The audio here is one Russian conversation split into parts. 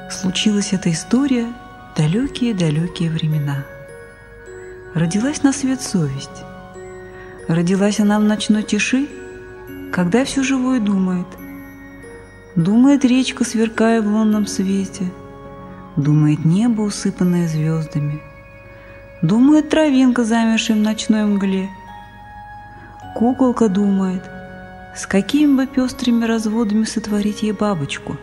Случилась эта история в далекие-далекие времена. Родилась на свет совесть. Родилась она в ночной тиши, когда все живое думает. Думает речка, сверкая в лунном свете, думает небо, усыпанное звездами, думает травинка, замершая в ночной мгле. Куколка думает, с какими бы пестрыми разводами сотворить ей бабочку.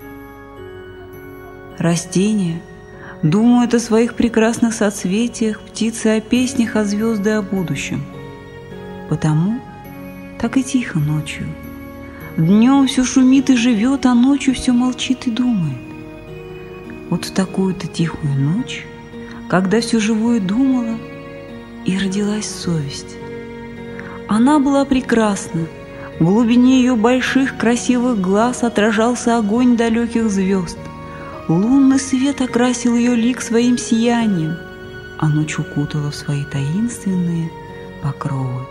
Растения думают о своих прекрасных соцветиях, птицы о песнях, а звезды о будущем. Потому так и тихо ночью. Днем все шумит и живет, а ночью все молчит и думает. Вот в такую-то тихую ночь, когда все живое думало, и родилась совесть. Она была прекрасна. В глубине ее больших красивых глаз отражался огонь далеких звезд. Лунный свет окрасил ее лик своим сиянием, а ночь укутала в свои таинственные покровы.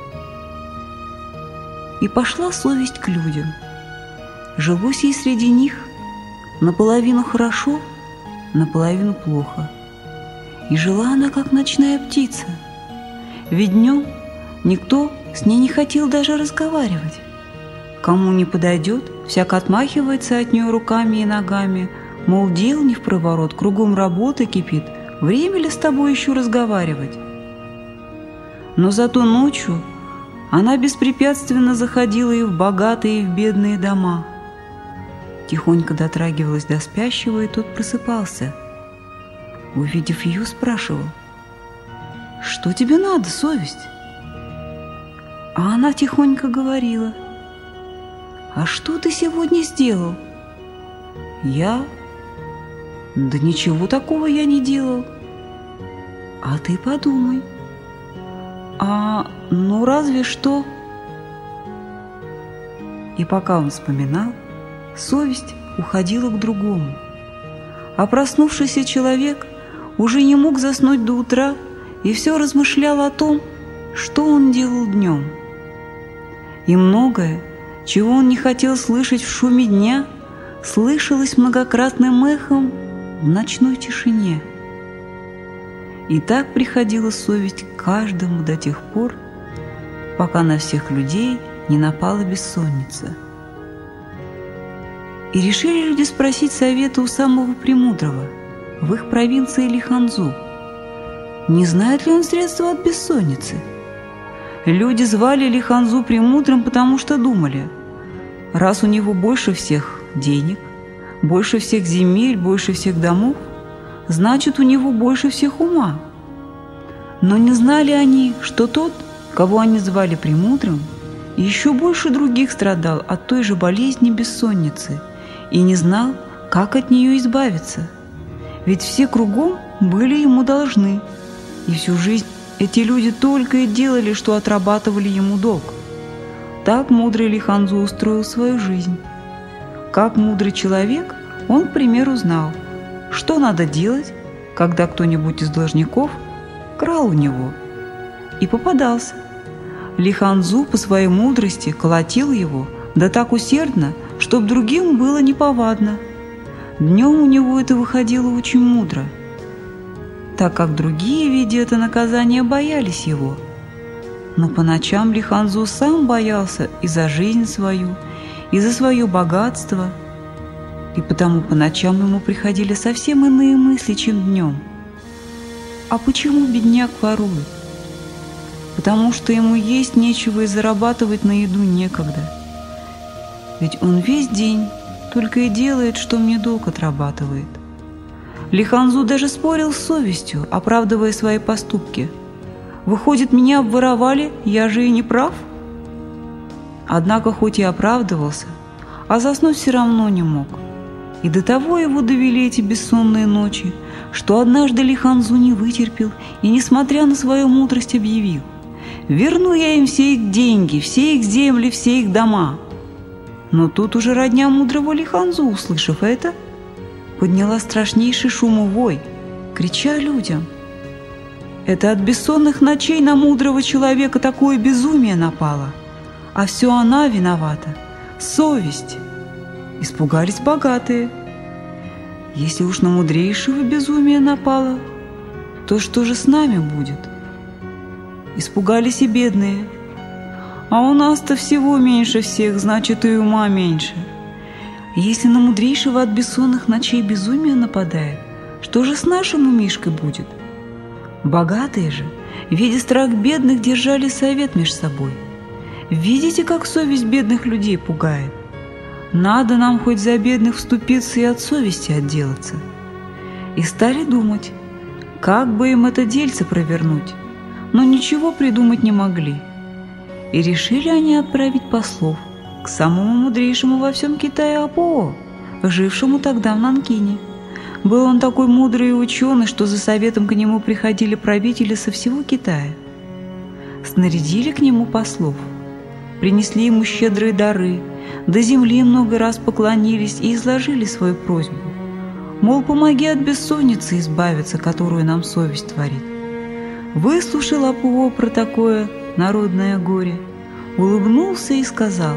И пошла совесть к людям. Жилось ей среди них наполовину хорошо, наполовину плохо. И жила она, как ночная птица. Ведь днем никто с ней не хотел даже разговаривать. Кому не подойдет, всяк отмахивается от нее руками и ногами, мол, дел не впроворот, кругом работа кипит, время ли с тобой еще разговаривать? Но зато ночью она беспрепятственно заходила и в богатые, и в бедные дома. Тихонько дотрагивалась до спящего, и тот просыпался. Увидев ее, спрашивал: «Что тебе надо, совесть?» А она тихонько говорила: «А что ты сегодня сделал?» «Я? Да ничего такого я не делал». «А ты подумай». Ну разве что». И пока он вспоминал, совесть уходила к другому. А проснувшийся человек уже не мог заснуть до утра и все размышлял о том, что он делал днем. И многое, чего он не хотел слышать в шуме дня, слышалось многократным эхом в ночной тишине. И так приходила совесть к каждому до тех пор, пока на всех людей не напала бессонница. И решили люди спросить совета у самого премудрого в их провинции Лиханзу, не знает ли он средства от бессонницы. Люди звали Лиханзу премудрым, потому что думали: раз у него больше всех денег, больше всех земель, больше всех домов, значит, у него больше всех ума. Но не знали они, что тот, кого они звали премудрым, еще больше других страдал от той же болезни бессонницы и не знал, как от нее избавиться. Ведь все кругом были ему должны, и всю жизнь эти люди только и делали, что отрабатывали ему долг. Так мудрый Лиханзу устроил свою жизнь. Как мудрый человек, он, к примеру, знал, что надо делать, когда кто-нибудь из должников крал у него. И попадался. Лиханзу по своей мудрости колотил его, да так усердно, чтоб другим было неповадно. Днем у него это выходило очень мудро, так как другие, видя это наказание, боялись его. Но по ночам Лиханзу сам боялся и за жизнь свою, и за свое богатство, и потому по ночам ему приходили совсем иные мысли, чем днем. А почему бедняк ворует? Потому что ему есть нечего и зарабатывать на еду некогда. Ведь он весь день только и делает, что мне долг отрабатывает. Лиханзу даже спорил с совестью, оправдывая свои поступки. Выходит, меня обворовали, я же и не прав? Однако хоть и оправдывался, а заснуть все равно не мог. И до того его довели эти бессонные ночи, что однажды Лиханзу не вытерпел и, несмотря на свою мудрость, объявил: «Верну я им все их деньги, все их земли, все их дома». Но тут уже родня мудрого Лиханзу, услышав это, подняла страшнейший шум и вой, крича людям: «Это от бессонных ночей на мудрого человека такое безумие напало, а все она виновата, совесть». Испугались богатые. Если уж на мудрейшего безумие напало, то что же с нами будет? Испугались и бедные. А у нас-то всего меньше всех, значит, и ума меньше. Если на мудрейшего от бессонных ночей безумие нападает, что же с нашим умишкой будет? Богатые же, видя страх бедных, держали совет меж собой. Видите, как совесть бедных людей пугает? Надо нам хоть за бедных вступиться и от совести отделаться. И стали думать, как бы им это дельце провернуть, но ничего придумать не могли. И решили они отправить послов к самому мудрейшему во всем Китае Апоо, жившему тогда в Нанкине. Был он такой мудрый и ученый, что за советом к нему приходили правители со всего Китая. Снарядили к нему послов, принесли ему щедрые дары, до земли много раз поклонились и изложили свою просьбу. Мол, помоги от бессонницы избавиться, которую нам совесть творит. Выслушал Апоо про такое народное горе, улыбнулся и сказал: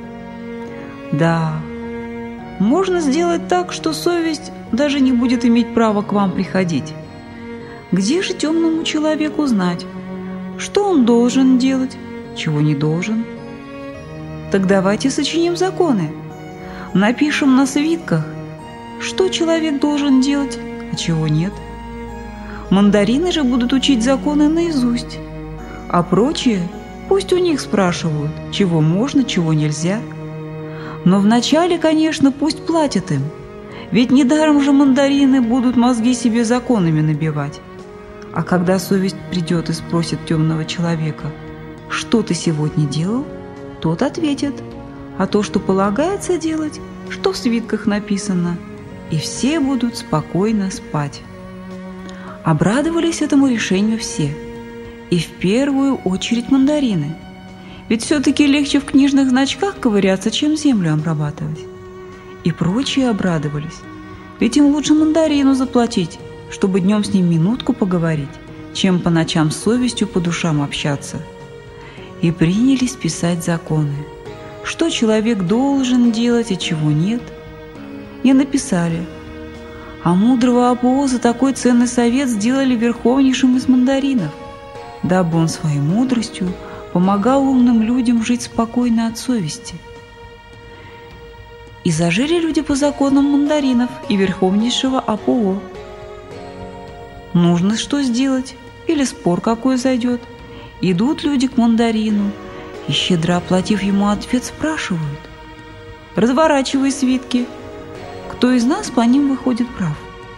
«Да, можно сделать так, что совесть даже не будет иметь права к вам приходить. Где же темному человеку знать, что он должен делать, чего не должен? Так давайте сочиним законы, напишем на свитках, что человек должен делать, а чего нет. Мандарины же будут учить законы наизусть, а прочие пусть у них спрашивают, чего можно, чего нельзя. Но вначале, конечно, пусть платят им, ведь недаром же мандарины будут мозги себе законами набивать. А когда совесть придет и спросит темного человека, что ты сегодня делал, тот ответит, а то, что полагается делать, что в свитках написано, и все будут спокойно спать». Обрадовались этому решению все, и в первую очередь мандарины. Ведь все-таки легче в книжных значках ковыряться, чем землю обрабатывать. И прочие обрадовались, ведь им лучше мандарину заплатить, чтобы днем с ним минутку поговорить, чем по ночам с совестью по душам общаться. И принялись писать законы, что человек должен делать, а чего нет. И написали, а мудрого Апоо за такой ценный совет сделали верховнейшим из мандаринов, дабы он своей мудростью помогал умным людям жить спокойно от совести. И зажили люди по законам мандаринов и верховнейшего Апоо. Нужно что сделать, или спор какой зайдет, идут люди к мандарину и, щедро оплатив ему ответ, спрашивают: «Разворачивай свитки, кто из нас по ним выходит прав?»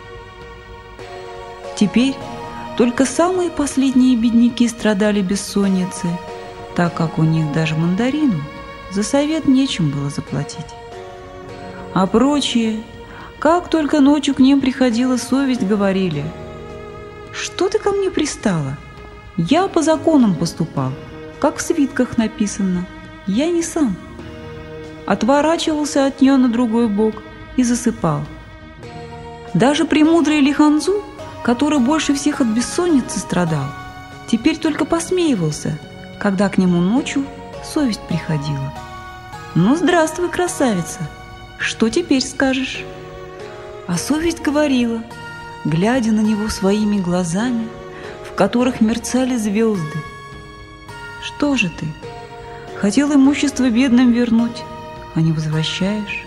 Теперь только самые последние бедняки страдали бессонницей, так как у них даже мандарину за совет нечем было заплатить. А прочие, как только ночью к ним приходила совесть, говорили: «Что ты ко мне пристала? Я по законам поступал, как в свитках написано, я не сам». Отворачивался от нее на другой бок и засыпал. Даже премудрый Лиханзу, который больше всех от бессонницы страдал, теперь только посмеивался, когда к нему ночью совесть приходила. «Ну, здравствуй, красавица, что теперь скажешь?» А совесть говорила, глядя на него своими глазами, в которых мерцали звезды: «Что же ты? Хотел имущество бедным вернуть, а не возвращаешь».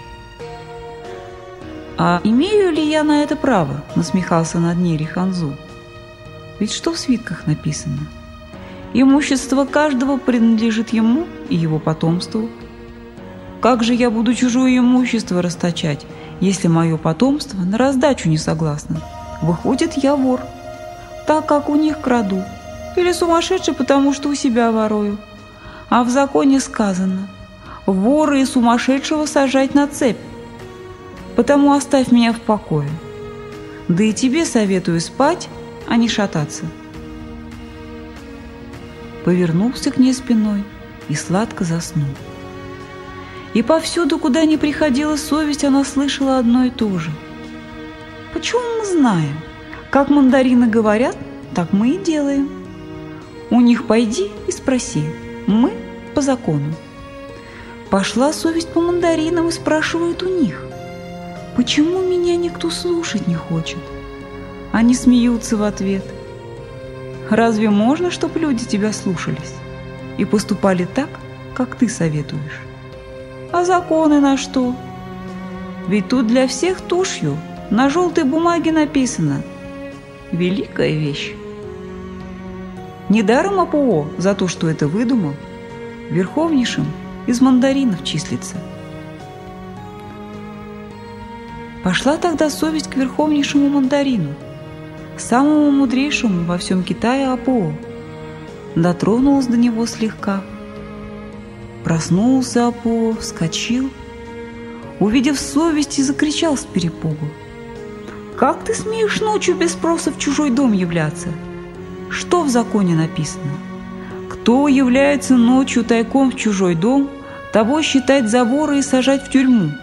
«А имею ли я на это право?» — насмехался над ней Лиханзу. «Ведь что в свитках написано? Имущество каждого принадлежит ему и его потомству. Как же я буду чужое имущество расточать, если мое потомство на раздачу не согласно? Выходит, я вор, так как у них краду, или сумасшедший, потому что у себя ворую. А в законе сказано: вора и сумасшедшего сажать на цепь. Потому оставь меня в покое. Да и тебе советую спать, а не шататься». Повернулся к ней спиной и сладко заснул. И повсюду, куда ни приходила совесть, она слышала одно и то же: «Почему мы знаем? Как мандарины говорят, так мы и делаем. У них пойди и спроси, мы по закону». Пошла совесть по мандаринам и спрашивает у них: Почему меня никто слушать не хочет? Они смеются в ответ. Разве можно, чтобы люди тебя слушались и поступали так, как ты советуешь? А законы на что? Ведь тут для всех тушью на желтой бумаге написано. Великая вещь. Недаром АПО за то, что это выдумал, верховнейшим из мандаринов числится. Пошла тогда совесть к верховнейшему мандарину, самому мудрейшему во всем Китае АПО. Дотронулась до него слегка. Проснулся АПО, вскочил, увидев совесть, и закричал с перепугу: «Как ты смеешь ночью без спроса в чужой дом являться? Что в законе написано? Кто является ночью тайком в чужой дом, того считать за вора и сажать в тюрьму».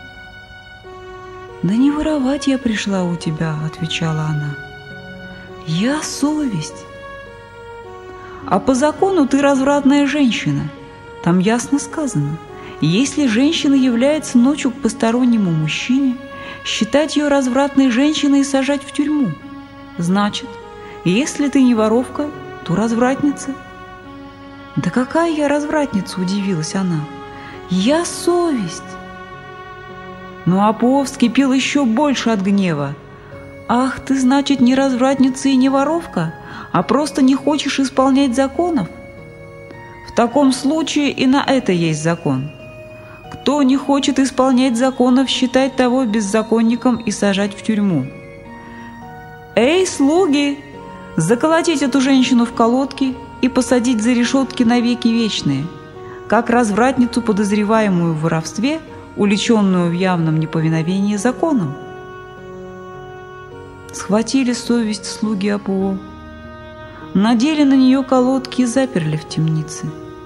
«Да не воровать я пришла у тебя», — отвечала она. «Я совесть». «А по закону ты развратная женщина. Там ясно сказано, если женщина является ночью к постороннему мужчине, считать ее развратной женщиной и сажать в тюрьму. Значит, если ты не воровка, то развратница». «Да какая я развратница?» — удивилась она. «Я совесть». Но АПО вскипел еще больше от гнева. «Ах, ты, значит, не развратница и не воровка, а просто не хочешь исполнять законов? В таком случае и на это есть закон. Кто не хочет исполнять законов, считать того беззаконником и сажать в тюрьму. Эй, слуги, заколотить эту женщину в колодки и посадить за решетки навеки вечные, как развратницу, подозреваемую в воровстве, уличенную в явном неповиновении законам». Схватили совесть слуги АПО, надели на нее колодки и заперли в темнице.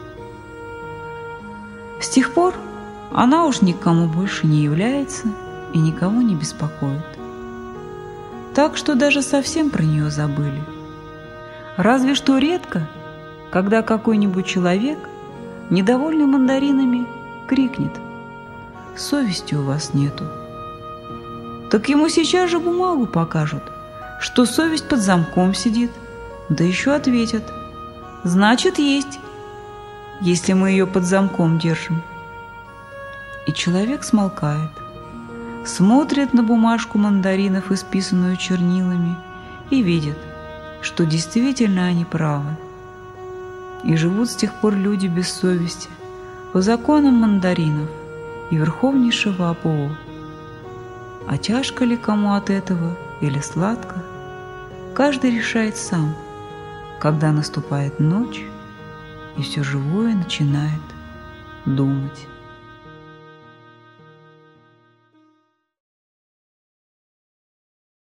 С тех пор она уж никому больше не является и никого не беспокоит. Так что даже совсем про нее забыли. Разве что редко, когда какой-нибудь человек, недовольный мандаринами, крикнет: «Совести у вас нету». Так ему сейчас же бумагу покажут, что совесть под замком сидит, да еще ответят: «Значит, есть, если мы ее под замком держим». И человек смолкает, смотрит на бумажку мандаринов, исписанную чернилами, и видит, что действительно они правы. И живут с тех пор люди без совести по законам мандаринов и верховнейшего АПО. А тяжко ли кому от этого или сладко, каждый решает сам, когда наступает ночь и все живое начинает думать.